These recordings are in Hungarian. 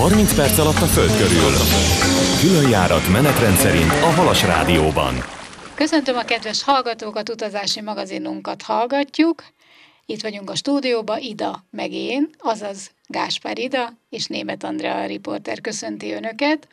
30 perc alatt a Föld körül. Különjárat menetrend szerint a Halas Rádióban. Köszöntöm a kedves hallgatókat, utazási magazinunkat hallgatjuk. Itt vagyunk a stúdióban, Ida meg én, azaz Gáspár Ida és Németh Andrea riporter köszönti Önöket.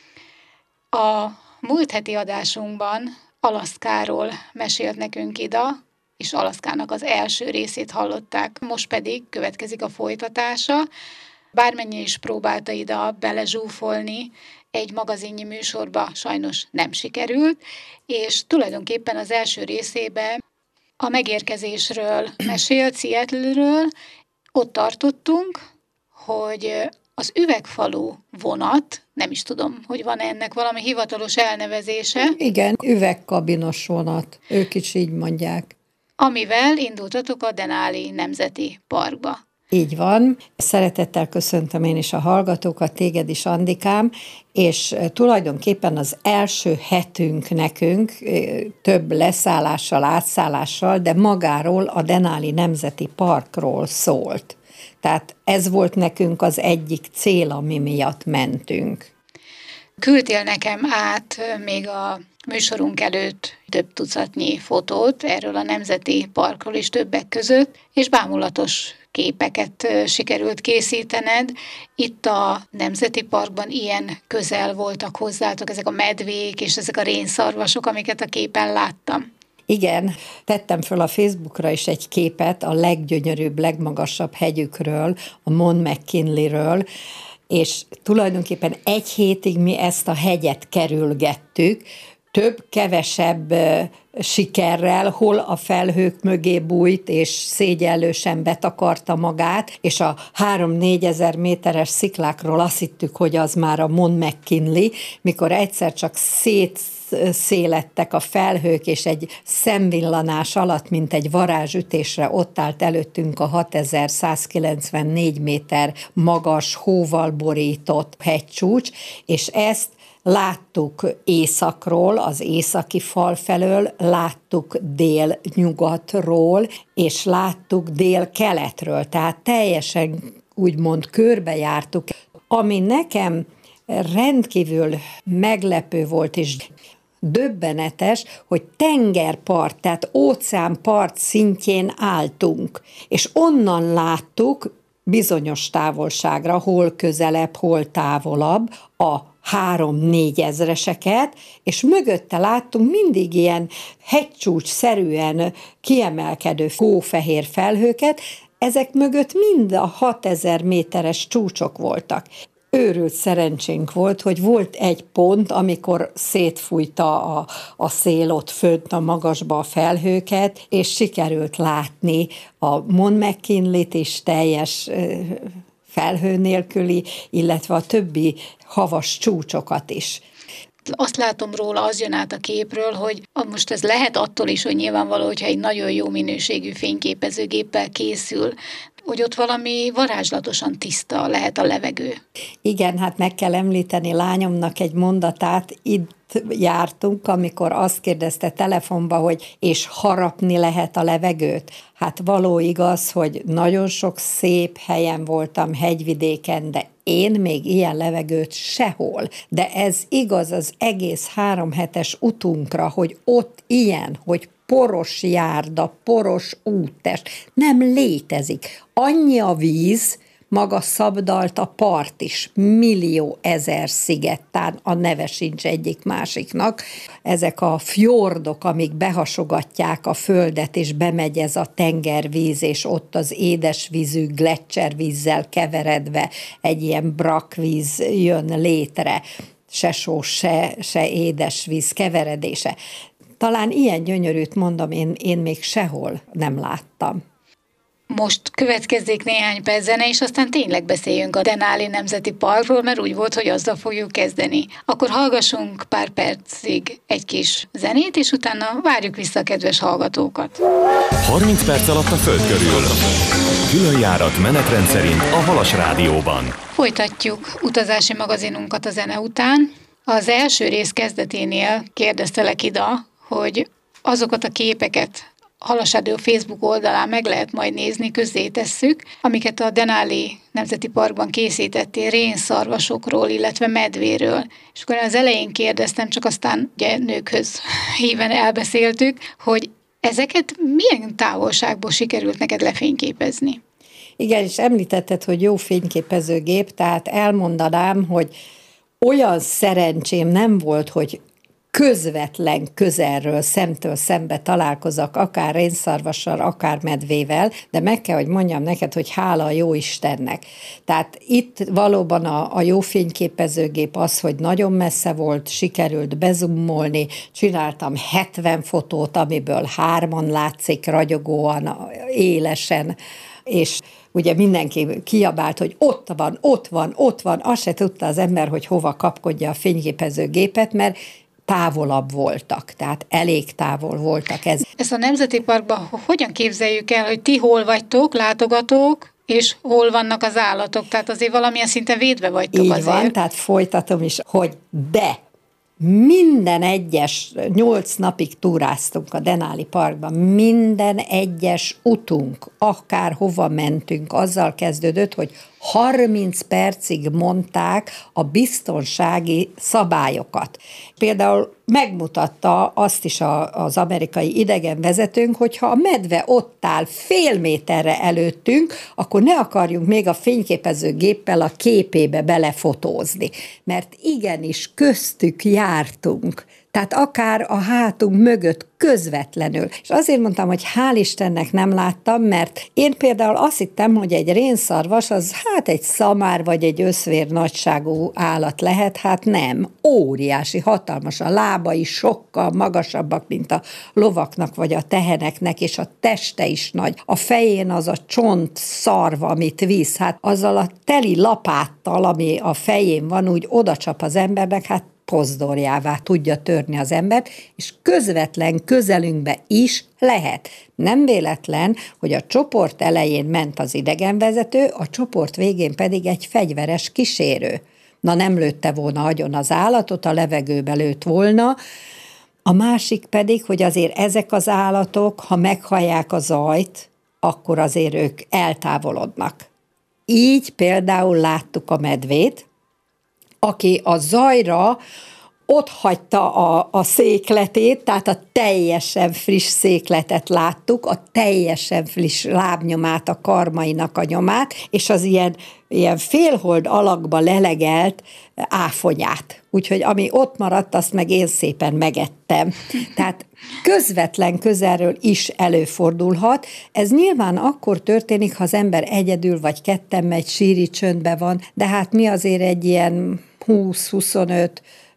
A múlt heti adásunkban Alaszkáról mesélt nekünk Ida, és Alaszkának az első részét hallották. Most pedig következik a folytatása. Bármennyi is próbálta Ida belezsúfolni egy magazinnyi műsorba, sajnos nem sikerült, és tulajdonképpen az első részében a megérkezésről mesélt, Seattle-ről. Ott tartottunk, hogy az Üvegfalu vonat, nem is tudom, hogy van ennek valami hivatalos elnevezése. Igen, üvegkabinos vonat, ők is így mondják. Amivel indultatok a Denali Nemzeti Parkba. Így van. Szeretettel köszöntöm én is a hallgatókat, téged is, Andikám, és tulajdonképpen az első hetünk nekünk több leszállással, átszállással, de magáról a Denali Nemzeti Parkról szólt. Tehát ez volt nekünk az egyik cél, ami miatt mentünk. Küldtél nekem át még a műsorunk előtt több tucatnyi fotót erről a Nemzeti Parkról is többek között, és bámulatos képeket sikerült készítened. Itt a Nemzeti Parkban ilyen közel voltak hozzátok ezek a medvék és ezek a rénszarvasok, amiket a képen láttam. Igen, tettem föl a Facebookra is egy képet a leggyönyörűbb, legmagasabb hegyükről, a Mount McKinleyről, és tulajdonképpen egy hétig mi ezt a hegyet kerülgettük, több-kevesebb sikerrel, hol a felhők mögé bújt, és szégyellősen betakarta magát, és a 3-4 ezer méteres sziklákról azt hittük, hogy az már a Mount McKinley, mikor egyszer csak szétszélettek a felhők, és egy szemvillanás alatt, mint egy varázsütésre ott állt előttünk a 6194 méter magas, hóval borított hegycsúcs, és ezt láttuk északról, az északi fal felől, láttuk délnyugatról, és láttuk délkeletről, tehát teljesen úgymond körbejártuk. Ami nekem rendkívül meglepő volt, és döbbenetes, hogy tengerpart, tehát óceánpart szintjén álltunk, és onnan láttuk bizonyos távolságra, hol közelebb, hol távolabb a 3-4 ezreseket, és mögötte láttunk mindig ilyen hegycsúcs-szerűen kiemelkedő hófehér felhőket, ezek mögött mind a 6000 méteres csúcsok voltak. Őrült szerencsénk volt, hogy volt egy pont, amikor szétfújta a szél ott fönt a magasba a felhőket, és sikerült látni a Mount McKinley-t is teljes felhő nélküli, illetve a többi havas csúcsokat is. Azt látom róla, az jön át a képről, hogy most ez lehet attól is, hogy nyilvánvaló, hogyha egy nagyon jó minőségű fényképezőgéppel készül, hogy ott valami varázslatosan tiszta lehet a levegő. Igen, hát meg kell említeni lányomnak egy mondatát, itt jártunk, amikor azt kérdezte telefonba, hogy és harapni lehet a levegőt. Hát való igaz, hogy nagyon sok szép helyen voltam, hegyvidéken, de én még ilyen levegőt sehol. De ez igaz az egész 3 hetes utunkra, hogy ott ilyen, hogy poros járda, poros úttest, nem létezik. Annyi a víz, maga Szabdalt a part is, millió ezer szigettán, a neve sincs egyik másiknak. Ezek a fjordok, amik behasogatják a földet, és bemegy ez a tengervíz, és ott az édesvízű gleccservízzel keveredve egy ilyen brakvíz jön létre, se só, se édesvíz keveredése. Talán ilyen gyönyörűt mondom, én még sehol nem láttam. Most következzék néhány perc zene, és aztán tényleg beszéljünk a Denali Nemzeti Parkról, mert úgy volt, hogy azzal fogjuk kezdeni. Akkor hallgassunk pár percig egy kis zenét, és utána várjuk vissza a kedves hallgatókat. 30 perc alatt a Föld körül. Különjárat menetrend szerint a Halas Rádióban. Folytatjuk utazási magazinunkat a zene után. Az első rész kezdeténél kérdeztelek Ida, hogy azokat a képeket, Halasrádió Facebook oldalán meg lehet majd nézni, közzétesszük, amiket a Denali Nemzeti Parkban készítettél rénszarvasokról, illetve medvéről. És akkor az elején kérdeztem, csak aztán ugye nőkhöz híven elbeszéltük, hogy ezeket milyen távolságból sikerült neked lefényképezni? Igen, és említetted, hogy jó fényképezőgép, tehát elmondanám, hogy olyan szerencsém nem volt, hogy közvetlen közelről, szemtől szembe találkozok, akár rénszarvassal, akár medvével, de meg kell, hogy mondjam neked, hogy hála a jó Istennek. Tehát itt valóban a jó fényképezőgép az, hogy nagyon messze volt, sikerült bezoomolni, csináltam 70 fotót, amiből 3 látszik ragyogóan, élesen, és ugye mindenki kiabált, hogy ott van, ott van, ott van, azt se tudta az ember, hogy hova kapkodja a fényképezőgépet, mert távolabb voltak, tehát elég távol voltak. Ezt a Nemzeti Parkban hogyan képzeljük el, hogy ti hol vagytok, látogatók, és hol vannak az állatok? Tehát azért valamilyen szinten védve vagytok így azért. Van, tehát folytatom is, hogy de minden egyes 8 napig túráztunk a Denali Parkban, minden egyes utunk, akár hova mentünk, azzal kezdődött, hogy 30 percig mondták a biztonsági szabályokat. Például megmutatta azt is az amerikai idegenvezetőnk, hogyha a medve ott áll fél méterre előttünk, akkor ne akarjunk még a fényképezőgéppel a képébe belefotózni, mert igenis köztük jártunk. Tehát akár a hátunk mögött közvetlenül. És azért mondtam, hogy hál' Istennek nem láttam, mert én például azt hittem, hogy egy rénszarvas az hát egy szamár vagy egy összvér nagyságú állat lehet, hát nem. Óriási, hatalmas, a lábai sokkal magasabbak, mint a lovaknak vagy a teheneknek, és a teste is nagy. A fején az a csont szarva, amit visz, hát azzal a teli lapáttal, ami a fején van, úgy odacsap az embernek, hát pozdorjává tudja törni az embert, és közvetlen közelünkbe is lehet. Nem véletlen, hogy a csoport elején ment az idegenvezető, a csoport végén pedig egy fegyveres kísérő. Na nem lőtte volna agyon az állatot, a levegőbe lőtt volna. A másik pedig, hogy azért ezek az állatok, ha meghallják a zajt, akkor azért ők eltávolodnak. Így például láttuk a medvét, aki a zajra ott hagyta a székletét, tehát a teljesen friss székletet láttuk, a teljesen friss lábnyomát, a karmainak a nyomát, és az ilyen félhold alakba lelegelt áfonyát. Úgyhogy ami ott maradt, azt meg én szépen megettem. Tehát közvetlen közelről is előfordulhat. Ez nyilván akkor történik, ha az ember egyedül vagy ketten megy, síri csöndbe van, de hát mi azért egy ilyen 20-25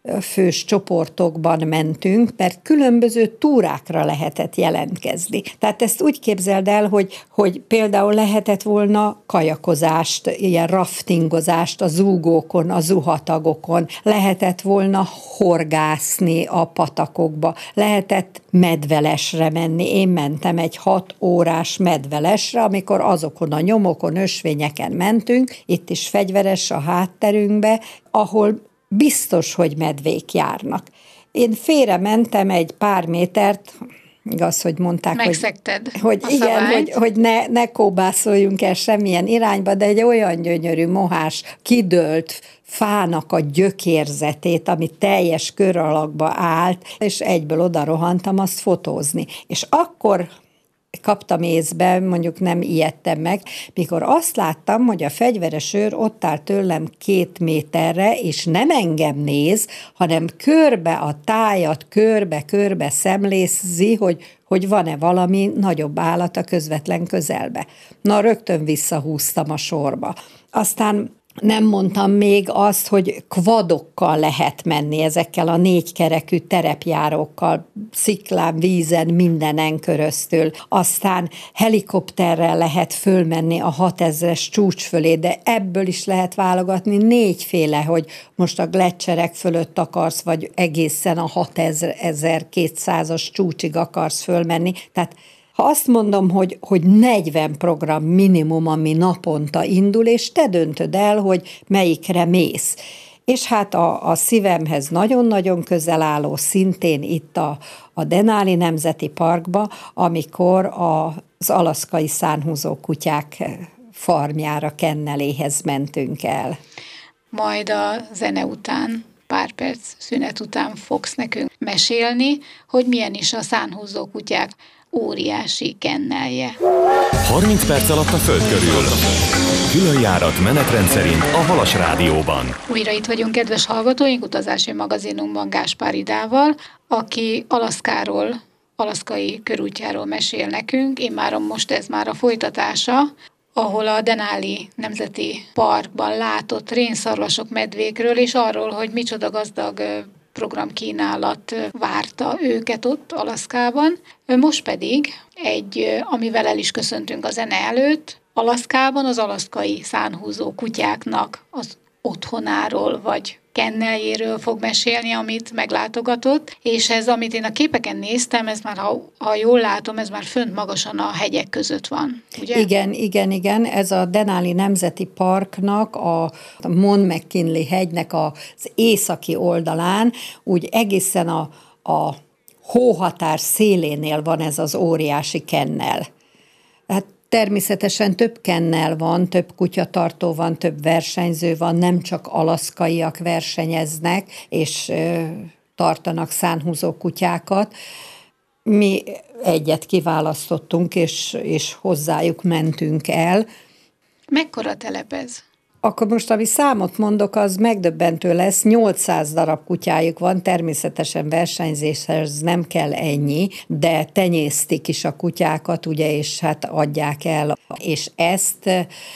fős csoportokban mentünk, mert különböző túrákra lehetett jelentkezni. Tehát ezt úgy képzeld el, hogy például lehetett volna kajakozást, ilyen raftingozást a zúgókon, a zuhatagokon, lehetett volna horgászni a patakokba, lehetett medvelesre menni. Én mentem egy 6 órás medvelesre, amikor azokon a nyomokon, ösvényeken mentünk, itt is fegyveres a hátterünkbe, ahol biztos, hogy medvék járnak. Én félre mentem egy pár métert, igaz, hogy mondták, hogy igen, hogy ne kóbászoljunk el semmilyen irányba, de egy olyan gyönyörű mohás, kidőlt fának a gyökérzetét, ami teljes kör alakba állt, és egyből oda rohantam azt fotózni. És akkor kaptam észbe, mondjuk nem ijedtem meg, mikor azt láttam, hogy a fegyveres őr ott áll tőlem 2 méterre, és nem engem néz, hanem körbe a tájat, körbe szemlézi, hogy van-e valami nagyobb állat a közvetlen közelbe. Na, rögtön visszahúztam a sorba. Aztán nem mondtam még azt, hogy kvadokkal lehet menni, ezekkel a 4 kerekű terepjárókkal, sziklán, vízen, mindenen köröztül. Aztán helikopterrel lehet fölmenni a 6000-es csúcs fölé, de ebből is lehet válogatni 4 féle, hogy most a gleccserek fölött akarsz, vagy egészen a 6200-as csúcsig akarsz fölmenni. Tehát ha azt mondom, hogy 40 program minimum, ami naponta indul, és te döntöd el, hogy melyikre mész. És hát a szívemhez nagyon-nagyon közel álló, szintén itt a Denali Nemzeti Parkba, amikor az alaszkai szánhúzó kutyák farmjára, kenneléhez mentünk el. Majd a zene után, pár perc szünet után fogsz nekünk mesélni, hogy milyen is a szánhúzó kutyák óriási kennelje. 30 perc alatt a Föld körül. Külön járat menetrend szerint a Halas Rádióban. Újra itt vagyunk, kedves hallgatóink, utazási magazinunkban Gáspár Idával, aki Alaszkáról, alaszkai körútjáról mesél nekünk. Immáron most ez már a folytatása, ahol a Denali Nemzeti Parkban látott rénszarvasok, medvékről, és arról, hogy micsoda gazdag programkínálat várta őket ott Alaszkában. Most pedig amivel el is köszöntünk a zene előtt, Alaszkában az alaszkai szánhúzó kutyáknak az otthonáról vagy kenneljéről fog mesélni, amit meglátogatott, és ez, amit én a képeken néztem, ez már, ha jól látom, ez már fönt magasan a hegyek között van, ugye? Igen. Ez a Denali Nemzeti Parknak, a Mount McKinley hegynek az északi oldalán, úgy egészen a hóhatár szélénél van ez az óriási kennel. Hát természetesen több kennel van, több kutyatartó van, több versenyző van, nem csak alaszkaiak versenyeznek, és tartanak szánhúzó kutyákat. Mi egyet kiválasztottunk, és hozzájuk mentünk el. Mekkora telep ez? Akkor most, ami számot mondok, az megdöbbentő lesz. 800 darab kutyájuk van, természetesen versenyzéshez nem kell ennyi, de tenyésztik is a kutyákat, ugye, és hát adják el. És ezt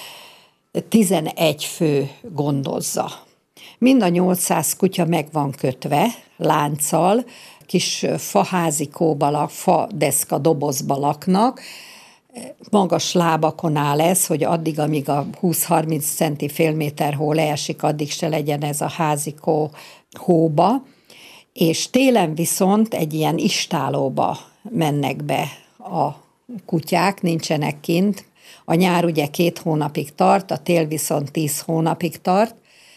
11 fő gondozza. Mind a 800 kutya meg van kötve lánccal, kis faházikóba, fadeszka dobozba laknak, magas lábakon áll ez, hogy addig, amíg a 20-30 centi fél méter hó leesik, addig se legyen ez a házikó hóba, és télen viszont egy ilyen istálóba mennek be a kutyák, nincsenek kint. A nyár ugye 2 hónapig tart, a tél viszont 10 hónapig tart,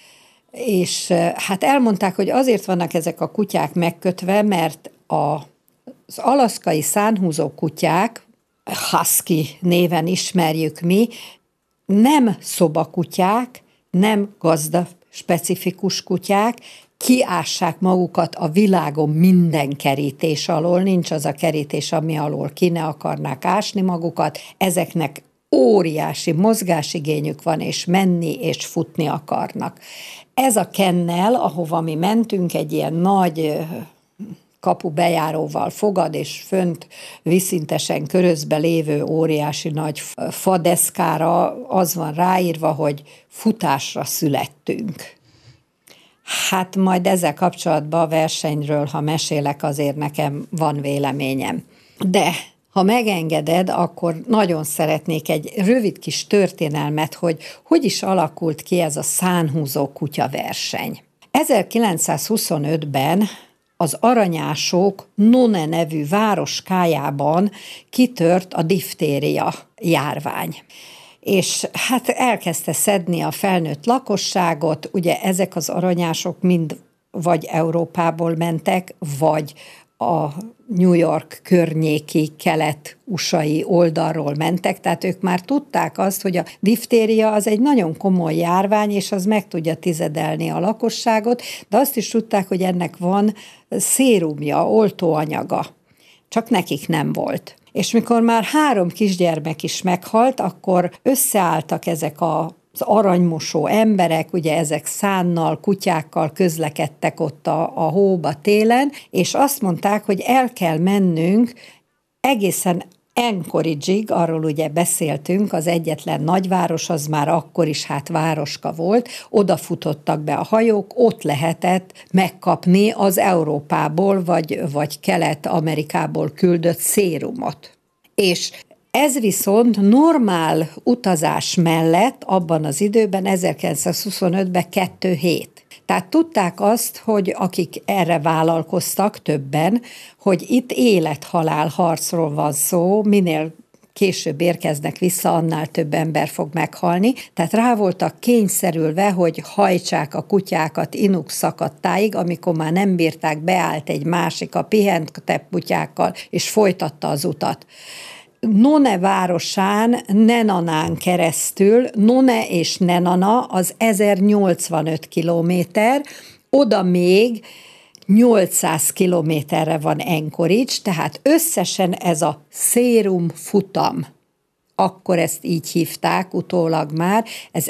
és hát elmondták, hogy azért vannak ezek a kutyák megkötve, mert az alaszkai szánhúzó kutyák, husky néven ismerjük mi, nem szobakutyák, nem gazda specifikus kutyák, kiássák magukat a világon minden kerítés alól, nincs az a kerítés, ami alól ki ne akarnák ásni magukat, ezeknek óriási mozgásigényük van, és menni és futni akarnak. Ez a kennel, ahova mi mentünk, egy ilyen nagy kapu bejáróval fogad, és fönt viszintesen körözbe lévő óriási nagy fadeszkára az van ráírva, hogy futásra születtünk. Hát majd ezzel kapcsolatban a versenyről, ha mesélek, azért nekem van véleményem. De ha megengeded, akkor nagyon szeretnék egy rövid kis történelmet, hogy is alakult ki ez a szánhúzó kutya verseny. 1925-ben az aranyások None nevű városkájában kitört a diftéria járvány. És hát elkezdte szedni a felnőtt lakosságot, ugye ezek az aranyások mind vagy Európából mentek, vagy a New York környéki kelet-usai oldalról mentek, tehát ők már tudták azt, hogy a diftéria az egy nagyon komoly járvány, és az meg tudja tizedelni a lakosságot, de azt is tudták, hogy ennek van szérumja, oltóanyaga, csak nekik nem volt. És mikor már 3 kisgyermek is meghalt, akkor összeálltak ezek az aranymosó emberek, ugye ezek szánnal, kutyákkal közlekedtek ott a hóba télen, és azt mondták, hogy el kell mennünk egészen Anchorage-ig, arról ugye beszéltünk, az egyetlen nagyváros, az már akkor is hát városka volt, oda futottak be a hajók, ott lehetett megkapni az Európából vagy Kelet-Amerikából küldött szérumot. És ez viszont normál utazás mellett abban az időben, 1925-ben 2 hét. Tehát tudták azt, hogy akik erre vállalkoztak többen, hogy itt élet-halál harcról van szó, minél később érkeznek vissza, annál több ember fog meghalni. Tehát rá voltak kényszerülve, hogy hajtsák a kutyákat Inuk szakadtáig, amikor már nem bírták, beállt egy másik a pihentetebb kutyákkal, és folytatta az utat. None városán, Nenanán keresztül, None és Nenana az 1085 kilométer, oda még 800 kilométerre van Anchorage, tehát összesen ez a Serum futam, akkor ezt így hívták utólag már, ez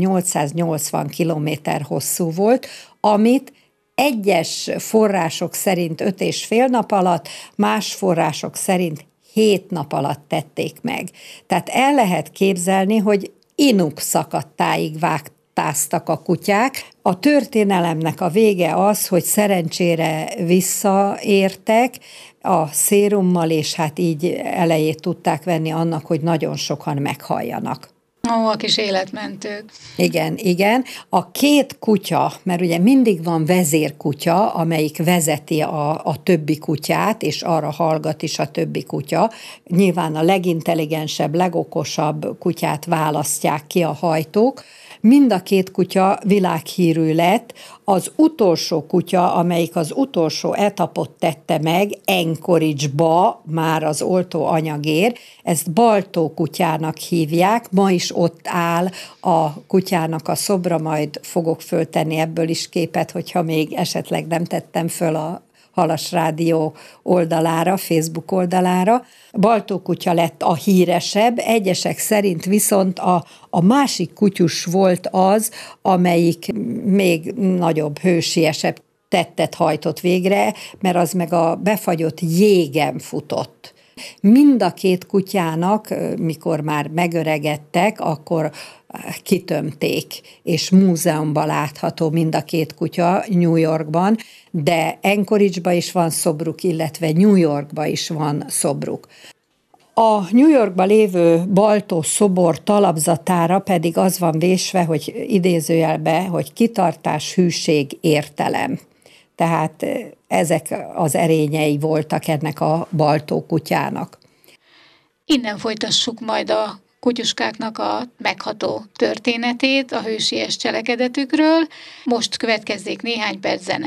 1880 kilométer hosszú volt, amit egyes források szerint 5,5 nap alatt, más források szerint 7 nap alatt tették meg. Tehát el lehet képzelni, hogy Inuk szakadtáig vágtáztak a kutyák. A történelemnek a vége az, hogy szerencsére visszaértek a szérummal, és hát így elejét tudták venni annak, hogy nagyon sokan meghalljanak. Ó, a kis életmentők. Igen. A 2 kutya, mert ugye mindig van vezérkutya, amelyik vezeti a többi kutyát, és arra hallgat is a többi kutya. Nyilván a legintelligensebb, legokosabb kutyát választják ki a hajtók. Mind a 2 kutya világhírű lett. Az utolsó kutya, amelyik az utolsó etapot tette meg, Anchorage-ba, már az oltóanyagért, ezt Baltó kutyának hívják, ma is ott áll a kutyának a szobra, majd fogok föltenni ebből is képet, hogyha még esetleg nem tettem föl a Halas Rádió oldalára, Facebook oldalára. Baltó kutya lett a híresebb, egyesek szerint viszont a másik kutyus volt az, amelyik még nagyobb, hősiesebb tettet hajtott végre, mert az meg a befagyott jégen futott. Mind a 2 kutyának, mikor már megöregedtek, akkor kitömték, és múzeumban látható mind a 2 kutya New Yorkban, de Anchorage-ban is van szobruk, illetve New Yorkban is van szobruk. A New Yorkban lévő Baltó szobor talapzatára pedig az van vésve, hogy idézőjelbe, hogy kitartás, hűség, értelem. Tehát ezek az erényei voltak ennek a Baltó kutyának. Innen folytassuk majd a kutyuskáknak a megható történetét, a hősies cselekedetükről. Most következzék néhány perc zene.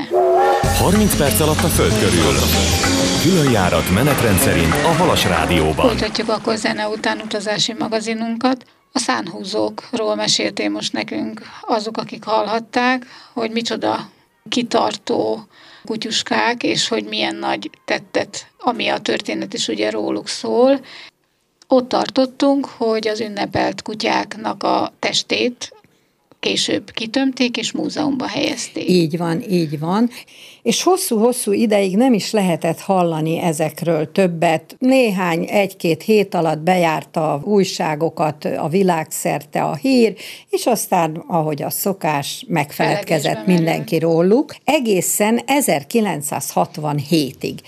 30 perc alatt a Föld körül. Külön járat menetrend szerint a Halas Rádióban. Folytatjuk akkor zene után utazási magazinunkat. A szánhúzókról meséltél most nekünk azok, akik hallhatták, hogy micsoda kitartó kutyuskák, és hogy milyen nagy tettet, ami a történet is ugye róluk szól. Ott tartottunk, hogy az ünnepelt kutyáknak a testét később kitömték, és múzeumba helyezték. Így van. És hosszú-hosszú ideig nem is lehetett hallani ezekről többet. Néhány, 1-2 hét alatt bejárta a újságokat a világszerte a hír, és aztán, ahogy a szokás, megfeledkezett mindenki róluk. Egészen 1967-ig.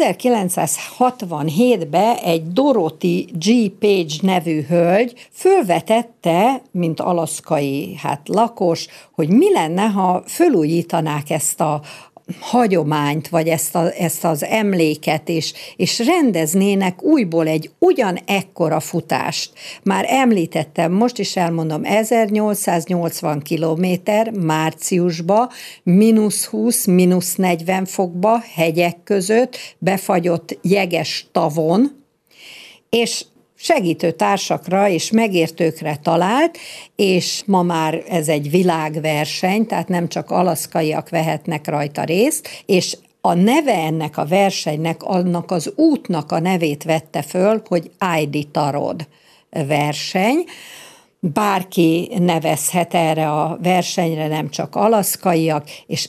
1967-ben egy Dorothy G. Page nevű hölgy fölvetette, mint alaszkai lakos, hogy mi lenne, ha fölújítanák ezt a hagyományt, vagy ezt az emléket, és rendeznének újból egy ugyanekkora futást. Már említettem, most is elmondom, 1880 kilométer márciusba, -20, -40 fokba, hegyek között, befagyott jeges tavon, és segítő társakra és megértőkre talált, és ma már ez egy világverseny, tehát nem csak alaszkaiak vehetnek rajta részt, és a neve ennek a versenynek, annak az útnak a nevét vette föl, hogy Iditarod verseny. Bárki nevezhet erre a versenyre, nem csak alaszkaiak, és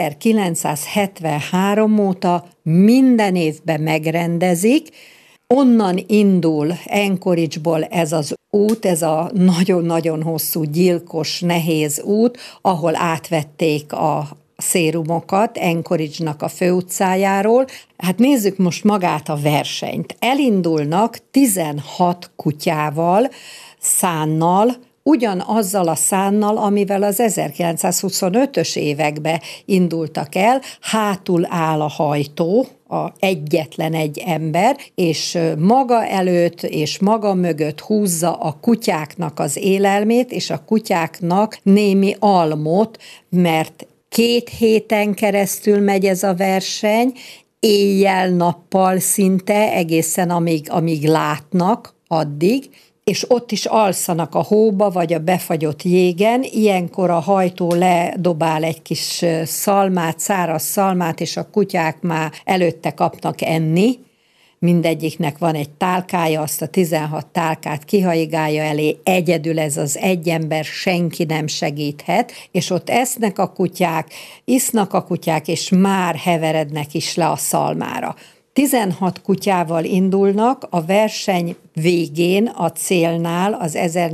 1973 óta minden évben megrendezik. Onnan indul Anchorage-ból ez az út, ez a nagyon-nagyon hosszú, gyilkos, nehéz út, ahol átvették a szérumokat Anchorage-nak a főutcájáról. Hát nézzük most magát a versenyt. Elindulnak 16 kutyával, szánnal, ugyanazzal a szánnal, amivel az 1925-ös évekbe indultak el, hátul áll a hajtó egyetlen egy ember, és maga előtt és maga mögött húzza a kutyáknak az élelmét, és a kutyáknak némi almot, mert 2 héten keresztül megy ez a verseny, éjjel-nappal szinte, egészen amíg látnak, addig, és ott is alszanak a hóba, vagy a befagyott jégen, ilyenkor a hajtó ledobál egy kis szalmát, száraz szalmát, és a kutyák már előtte kapnak enni, mindegyiknek van egy tálkája, azt a 16 tálkát kihaigálja elé, egyedül ez az egy ember, senki nem segíthet, és ott esznek a kutyák, isznak a kutyák, és már heverednek is le a szalmára. 16 kutyával indulnak, a verseny végén, a célnál, az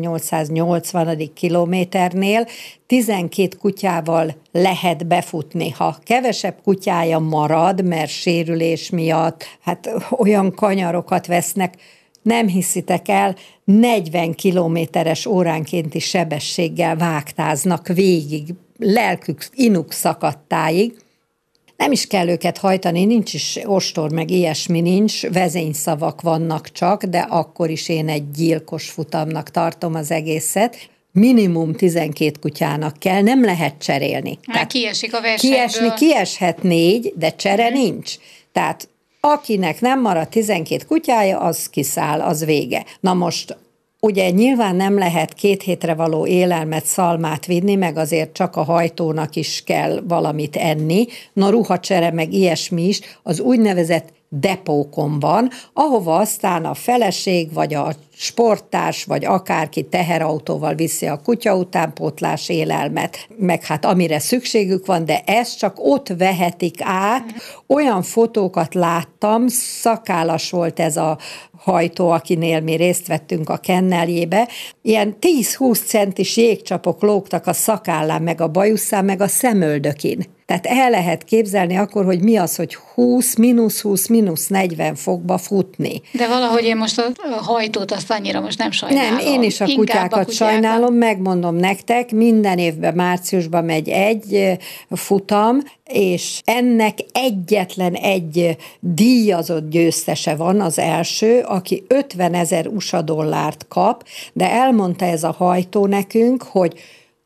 1880. kilométernél 12 kutyával lehet befutni. Ha kevesebb kutyája marad, mert sérülés miatt, hát olyan kanyarokat vesznek, nem hiszitek el, 40 kilométeres óránkénti sebességgel vágtáznak végig, lelkük, inuk szakadtáig. Nem is kell őket hajtani, nincs is ostor, meg ilyesmi nincs, vezényszavak vannak csak, de akkor is én egy gyilkos futamnak tartom az egészet. Minimum 12 kutyának kell, nem lehet cserélni. Hát kiesik a versenyből. Kieshet 4, de csere nincs. Tehát akinek nem marad 12 kutyája, az kiszáll, az vége. Na most ugye nyilván nem lehet 2 hétre való élelmet, szalmát vinni, meg azért csak a hajtónak is kell valamit enni. Na ruhacsere, meg ilyesmi is, az úgynevezett depókon van, ahova aztán a feleség, vagy a sporttárs, vagy akárki teherautóval viszi a kutya utánpótlás élelmet, meg hát amire szükségük van, de ezt csak ott vehetik át. Olyan fotókat láttam, szakállas volt ez a hajtó, akinél mi részt vettünk a kenneljébe, ilyen 10-20 centis jégcsapok lógtak a szakállán, meg a bajuszán, meg a szemöldökin. Tehát el lehet képzelni akkor, hogy mi az, hogy 20, mínusz 40 fokba futni. De valahogy én most a hajtót azt annyira most nem sajnálom. Nem, én is a kutyákat sajnálom, megmondom nektek, minden évben márciusban megy egy futam, és ennek egyetlen egy díjazott győztese van, az első, aki 50 000 USA dollárt kap, de elmondta ez a hajtó nekünk, hogy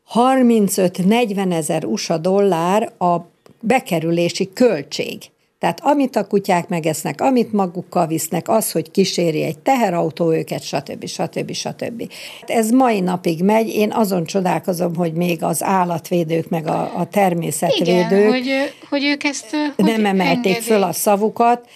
35-40 000 USA dollár a bekerülési költség. Tehát amit a kutyák megesznek, amit magukkal visznek, az, hogy kíséri egy teherautó őket, stb. Ez mai napig megy, én azon csodálkozom, hogy még az állatvédők, meg a természetvédők hogy ők ezt nem emelték föl a szavukat.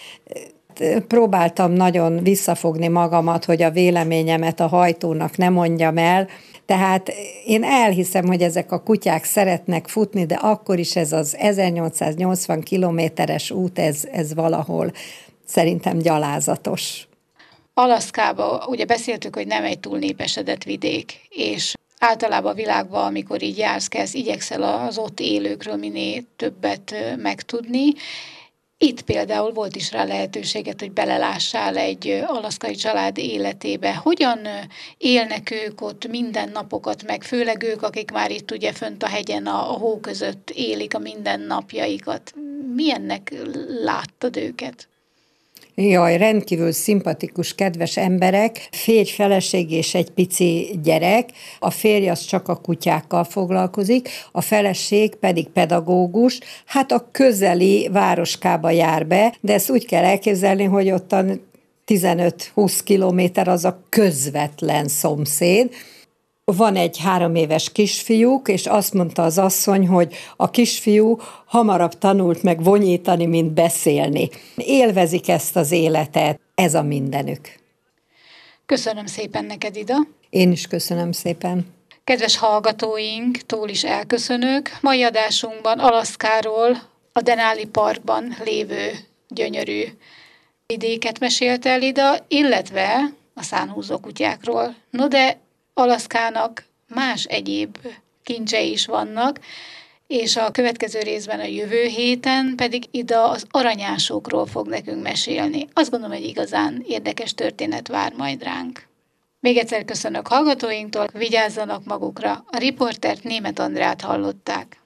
Próbáltam nagyon visszafogni magamat, hogy a véleményemet a hajtónak nem mondjam el. Tehát én elhiszem, hogy ezek a kutyák szeretnek futni, de akkor is ez az 1880 kilométeres út, ez valahol szerintem gyalázatos. Alaszkában ugye beszéltük, hogy nem egy túl népesedett vidék, és általában a világban, amikor így jársz, igyekszel az ott élőkről minél többet megtudni. Itt például volt is rá lehetőséget, hogy belelássál egy alaszkai család életébe. Hogyan élnek ők ott mindennapokat, meg főleg ők, akik már itt ugye fönt a hegyen, a hó között élik a mindennapjaikat. Milyennek láttad őket? Jaj, rendkívül szimpatikus, kedves emberek, férj, feleség és egy pici gyerek. A férj az csak a kutyákkal foglalkozik, a feleség pedig pedagógus, hát a közeli városkába jár be, de ezt úgy kell elképzelni, hogy ottan 15-20 kilométer az a közvetlen szomszéd. Van egy 3 éves kisfiúk, és azt mondta az asszony, hogy a kisfiú hamarabb tanult meg vonyítani, mint beszélni. Élvezik ezt az életet, ez a mindenük. Köszönöm szépen neked, Ida. Én is köszönöm szépen. Kedves hallgatóinktól is elköszönök. Mai adásunkban Alaszkáról, a Denali Parkban lévő gyönyörű vidéket mesélt el Ida, illetve a szánhúzó kutyákról. No de Alaszkának más egyéb kincsei is vannak, és a következő részben, a jövő héten pedig Ida az aranyásokról fog nekünk mesélni. Azt gondolom, hogy igazán érdekes történet vár majd ránk. Még egyszer köszönök hallgatóinktól, vigyázzanak magukra. A riportert, Németh Andrát hallották.